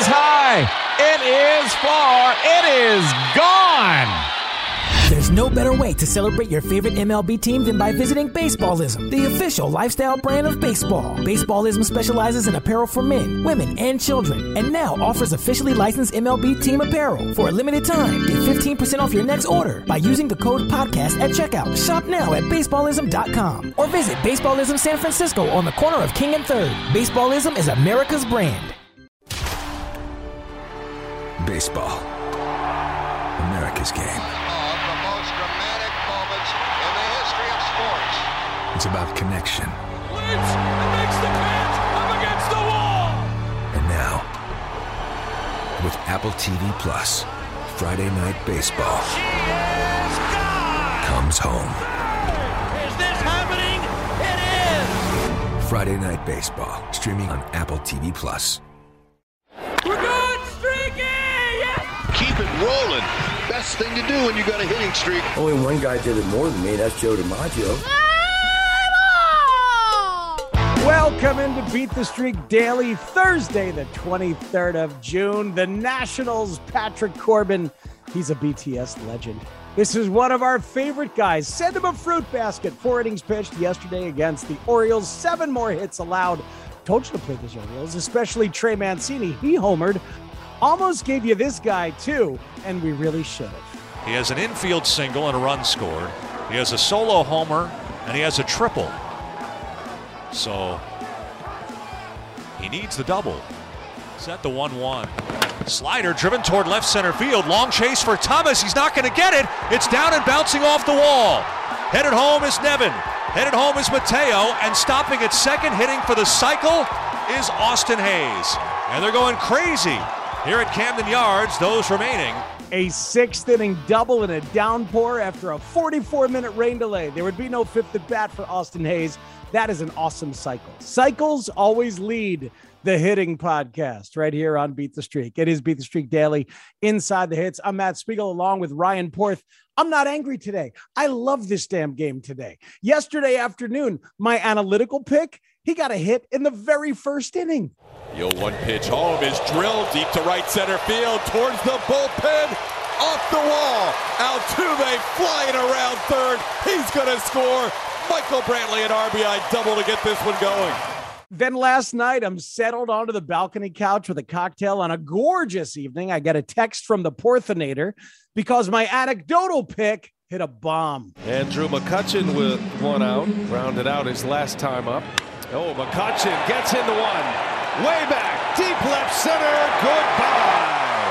high. It is far. It is gone. There's no better way to celebrate your favorite MLB team than by visiting Baseballism, the official lifestyle brand of baseball. Baseballism specializes in apparel for men, women, and children, and now offers officially licensed MLB team apparel. For a limited time, get 15% off your next order by using the code podcast at checkout. Shop now at baseballism.com or visit Baseballism San Francisco on the corner of King and 3rd. Baseballism is America's brand. Baseball. America's game. It's about connection. Lynch makes the catch up against the wall. And now, with Apple TV Plus, Friday Night Baseball comes home. Is this happening? It is. Friday Night Baseball, streaming on Apple TV Plus. We're good, streaky! Yes! Keep it rolling. Best thing to do when you got a hitting streak. Only one guy did it more than me. That's Joe DiMaggio. Welcome into Beat the Streak Daily, Thursday, the 23rd of June. The Nationals, Patrick Corbin, he's a BTS legend. This is one of our favorite guys. Send him a fruit basket. 4 innings pitched yesterday against the Orioles. 7 more hits allowed. Told you to play those Orioles, especially Trey Mancini. He homered. Almost gave you this guy, too, and we really should have. He has an infield single and a run scored. He has a solo homer, and he has a triple. So he needs the double. Set the 1-1. Slider driven toward left center field. Long chase for Thomas. He's not going to get it. It's down and bouncing off the wall. Headed home is Nevin. Headed home is Mateo. And stopping at second, hitting for the cycle, is Austin Hayes. And they're going crazy here at Camden Yards, those remaining. A 6th inning double in a downpour after a 44-minute rain delay. There would be no 5th at bat for Austin Hayes. That is an awesome cycle. Cycles always lead the hitting podcast right here on Beat the Streak. It is Beat the Streak Daily, Inside the Hits. I'm Matt Spiegel along with Ryan Porth. I'm not angry today. I love this damn game today. Yesterday afternoon, my analytical pick, he got a hit in the very first inning. 0-1 pitch home is drilled deep to right center field towards the bullpen. Off the wall. Altuve flying around third. He's going to score. Michael Brantley an RBI double to get this one going. Then last night, I'm settled onto the balcony couch with a cocktail on a gorgeous evening. I get a text from the Porthinator because my anecdotal pick hit a bomb. Andrew McCutchen with one out. Rounded out his last time up. Oh, McCutchen gets into one. Way back. Deep left center. Goodbye.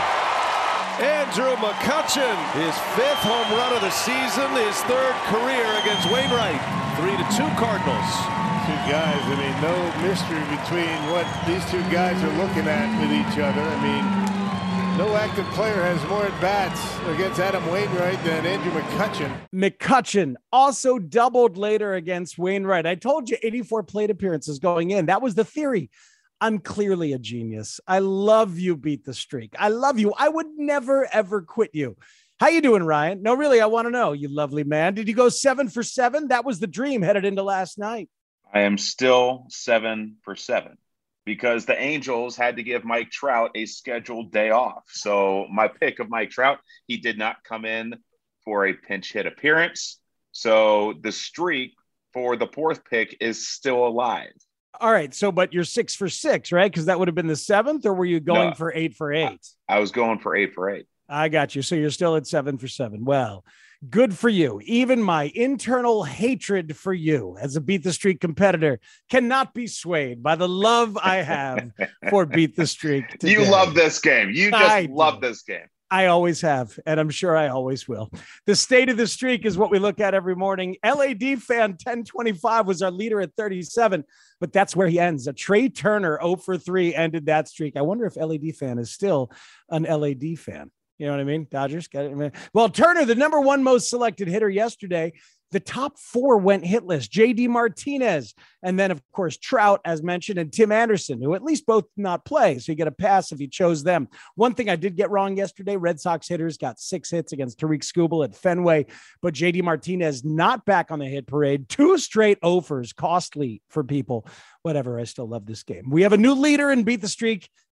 Andrew McCutchen, his 5th home run of the season, his 3rd career against Wainwright. 3-2 Cardinals. Two guys, I mean, no mystery between what these two guys are looking at with each other. I mean, no active player has more at-bats against Adam Wainwright than Andrew McCutchen. McCutchen also doubled later against Wainwright. I told you 84 plate appearances going in. That was the theory. I'm clearly a genius. I love you, Beat the Streak. I love you. I would never, ever quit you. How you doing, Ryan? No, really, I want to know, you lovely man. Did you go 7 for 7? That was the dream headed into last night. I am still 7 for 7 because the Angels had to give Mike Trout a scheduled day off. So my pick of Mike Trout, he did not come in for a pinch hit appearance. So the streak for the 4th pick is still alive. All right. So, but you're 6 for 6, right? Because that would have been the 7th, or were you going for 8 for 8? I was going for 8 for 8. I got you. So you're still at 7 for 7. Well, good for you. Even my internal hatred for you as a Beat the Streak competitor cannot be swayed by the love I have for Beat the Streak today. You love this game. You just love this game. I always have, and I'm sure I always will. The state of the streak is what we look at every morning. LAD fan 1025 was our leader at 37, but that's where he ends. A Trey Turner 0 for 3 ended that streak. I wonder if LAD fan is still an LAD fan. You know what I mean? Dodgers got it. Well, Turner, the number 1 most selected hitter yesterday. The top 4 went hitless. JD Martinez, and then, of course, Trout, as mentioned, and Tim Anderson, who at least both not play, so you get a pass if you chose them. One thing I did get wrong yesterday, Red Sox hitters got 6 hits against Tariq Skubal at Fenway, but JD Martinez not back on the hit parade. 2 straight offers, costly for people. Whatever, I still love this game. We have a new leader in Beat the Streak.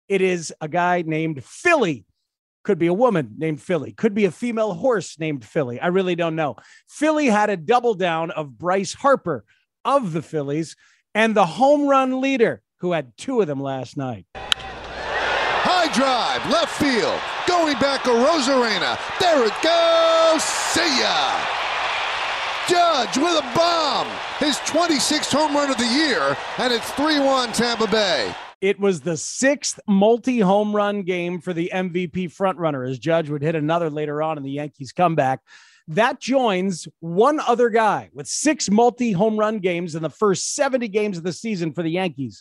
It is a guy named Philly. Could be a woman named Philly. Could be a female horse named Philly. I really don't know. Philly had a double down of Bryce Harper of the Phillies and the home run leader, who had 2 of them last night. High drive, left field, going back to Rosarena. There it goes. See ya. Judge with a bomb. His 26th home run of the year, and it's 3-1 Tampa Bay. It was the 6th multi-home run game for the MVP frontrunner, as Judge would hit another later on in the Yankees comeback. That joins one other guy with 6 multi-home run games in the first 70 games of the season for the Yankees,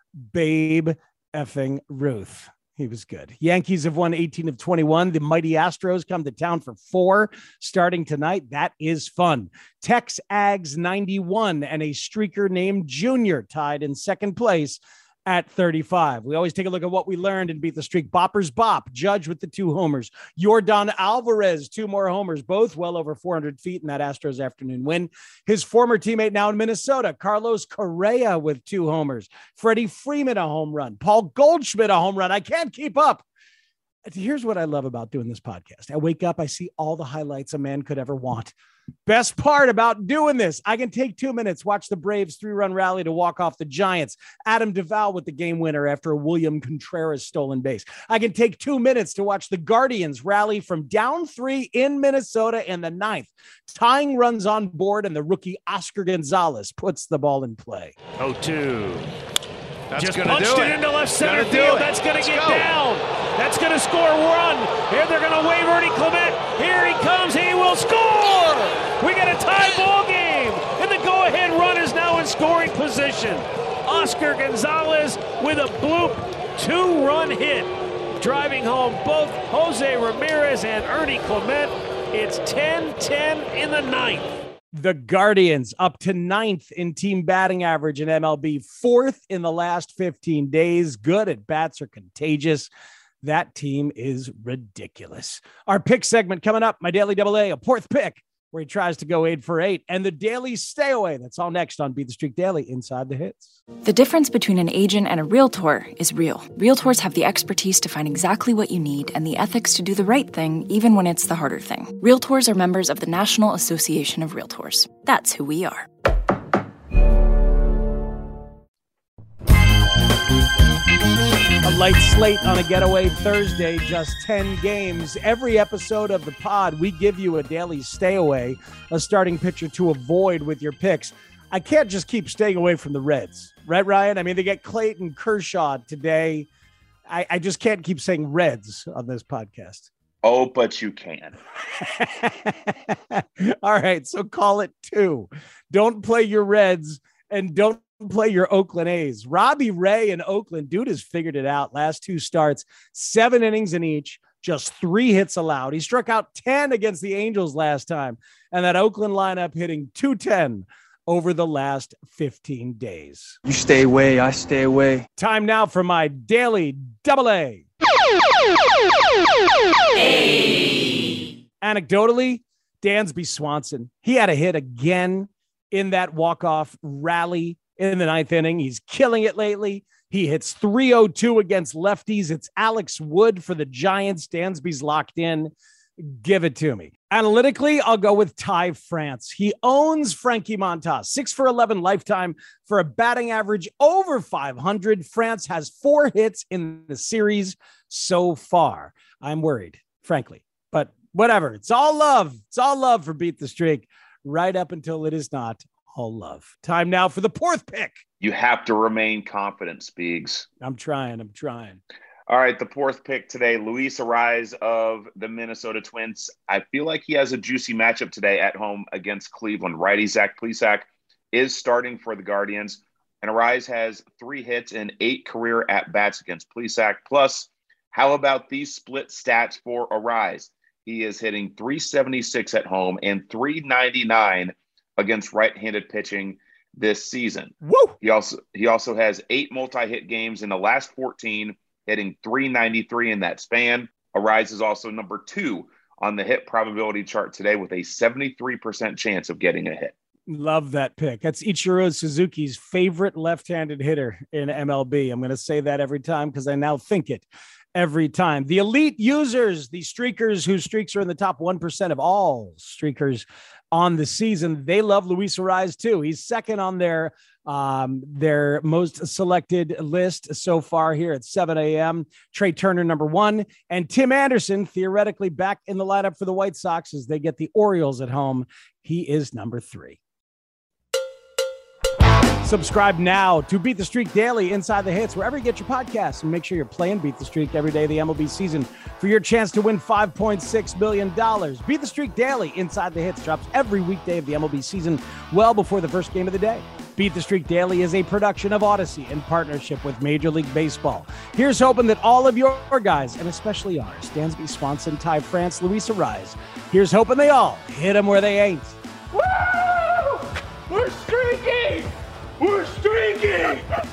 Babe effing Ruth. He was good. Yankees have won 18 of 21. The mighty Astros come to town for 4 starting tonight. That is fun. Tex Ags 91 and a streaker named Junior tied in second place at 35. We always take a look at what we learned and beat the streak. Boppers Bop, Judge with the 2 homers. Yordan Alvarez, 2 more homers, both well over 400 feet in that Astros afternoon win. His former teammate now in Minnesota, Carlos Correa with 2 homers. Freddie Freeman, a home run. Paul Goldschmidt, a home run. I can't keep up. Here's what I love about doing this podcast. I wake up, I see all the highlights a man could ever want. Best part about doing this, I can take 2 minutes, watch the Braves 3-run rally to walk off the Giants. Adam Duvall with the game winner after a William Contreras stolen base. I can take 2 minutes to watch the Guardians rally from down 3 in Minnesota in the 9th. Tying runs on board, and the rookie Oscar Gonzalez puts the ball in play. 0-2. That's just punched it into left center field. That's going to get down. That's going to score a run. Here they're going to wave Ernie Clement. Here he comes. He will score. We got a tie ball game. And the go-ahead run is now in scoring position. Oscar Gonzalez with a bloop 2-run hit. Driving home both Jose Ramirez and Ernie Clement. It's 10-10 in the 9th. The Guardians up to 9th in team batting average in MLB, 4th in the last 15 days. Good at bats are contagious. That team is ridiculous. Our pick segment coming up, my Daily Double A, a 4th pick, where he tries to go 8 for 8, and the Daily Stay Away. That's all next on Beat the Streak Daily, Inside the Hits. The difference between an agent and a realtor is real. Realtors have the expertise to find exactly what you need and the ethics to do the right thing, even when it's the harder thing. Realtors are members of the National Association of Realtors. That's who we are. A light slate on a getaway Thursday, just 10 games. Every episode of the pod, we give you a daily stay away, a starting pitcher to avoid with your picks. I can't just keep staying away from the Reds, right, Ryan? I mean, they get Clayton Kershaw today. I just can't keep saying Reds on this podcast. Oh, but you can. All right, so call it 2. Don't play your Reds and don't play your Oakland A's. Robbie Ray in Oakland, dude has figured it out. Last 2 starts, 7 innings in each, just 3 hits allowed. He struck out 10 against the Angels last time, and that Oakland lineup hitting .210 over the last 15 days. You stay away, I stay away. Time now for my Daily Double A. Hey. Anecdotally, Dansby Swanson, he had a hit again in that walk-off rally in the 9th inning. He's killing it lately. He hits .302 against lefties. It's Alex Wood for the Giants. Dansby's locked in. Give it to me. Analytically, I'll go with Ty France. He owns Frankie Montas, 6 for 11 lifetime for a batting average over 500. France has 4 hits in the series so far. I'm worried, frankly, but whatever. It's all love. It's all love for Beat the Streak right up until it is not all love. Time now for the 4th pick. You have to remain confident, Speegs. I'm trying. All right, the 4th pick today, Luis Arraez of the Minnesota Twins. I feel like he has a juicy matchup today at home against Cleveland. Righty Zach Plesac is starting for the Guardians, and Arraez has 3 hits and 8 career at-bats against Plesac. Plus, how about these split stats for Arraez? He is hitting .376 at home and .399 against right-handed pitching this season. Woo! He also has 8 multi-hit games in the last 14, hitting .393 in that span. Arraez is also number 2 on the hit probability chart today with a 73% chance of getting a hit. Love that pick. That's Ichiro Suzuki's favorite left-handed hitter in MLB. I'm going to say that every time because I now think it every time. The elite users, the streakers whose streaks are in the top 1% of all streakers on the season, they love Luis Arraez too. He's second on their most selected list so far here at 7 a.m. Trey Turner, number 1, and Tim Anderson, theoretically back in the lineup for the White Sox as they get the Orioles at home. He is number 3. Subscribe now to Beat the Streak Daily Inside the Hits, wherever you get your podcasts, and make sure you're playing Beat the Streak every day of the MLB season for your chance to win $5.6 million. Beat the Streak Daily Inside the Hits drops every weekday of the MLB season well before the first game of the day. Beat the Streak Daily is a production of Odyssey in partnership with Major League Baseball. Here's hoping that all of your guys, and especially ours, Dansby Swanson, Ty France, Luis Arraez, here's hoping they all hit them where they ain't. Woo! We're streaking! We're streaking!